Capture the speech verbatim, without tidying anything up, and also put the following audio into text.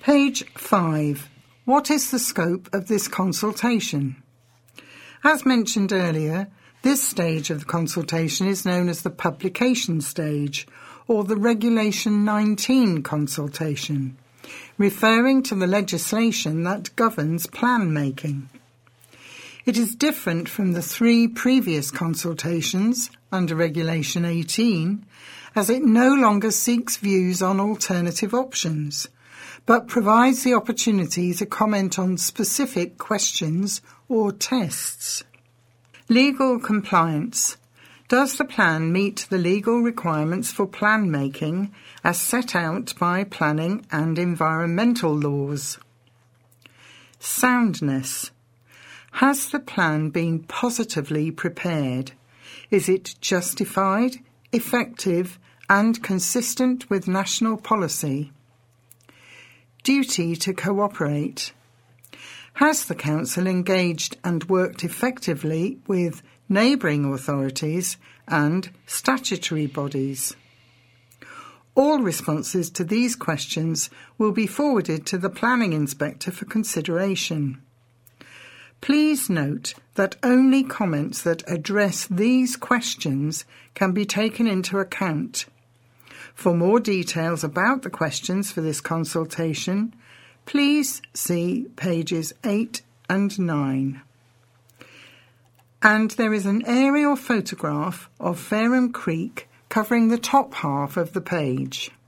Page five. What is the scope of this consultation? As mentioned earlier, this stage of the consultation is known as the publication stage, or the Regulation nineteen consultation, referring to the legislation that governs plan making. It is different from the three previous consultations under Regulation eighteen, as it no longer seeks views on alternative options, but provides the opportunity to comment on specific questions or tests. Legal compliance. Does the plan meet the legal requirements for plan making as set out by planning and environmental laws? Soundness. Has the plan been positively prepared? Is it justified, effective, and consistent with national policy? Duty to cooperate. Has the Council engaged and worked effectively with neighbouring authorities and statutory bodies? All responses to these questions will be forwarded to the Planning Inspector for consideration. Please note that only comments that address these questions can be taken into account. For more details about the questions for this consultation, please see pages eight and nine. And there is an aerial photograph of Fareham Creek covering the top half of the page.